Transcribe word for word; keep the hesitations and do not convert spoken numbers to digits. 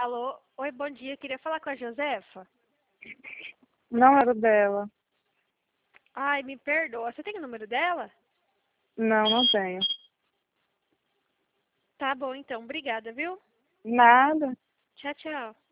Alô? Oi, bom dia. Queria falar com a Josefa. Não era dela. Ai, me perdoa. Você tem o número dela? Não, não tenho. Tá bom, então. Obrigada, viu? Nada. Tchau, tchau.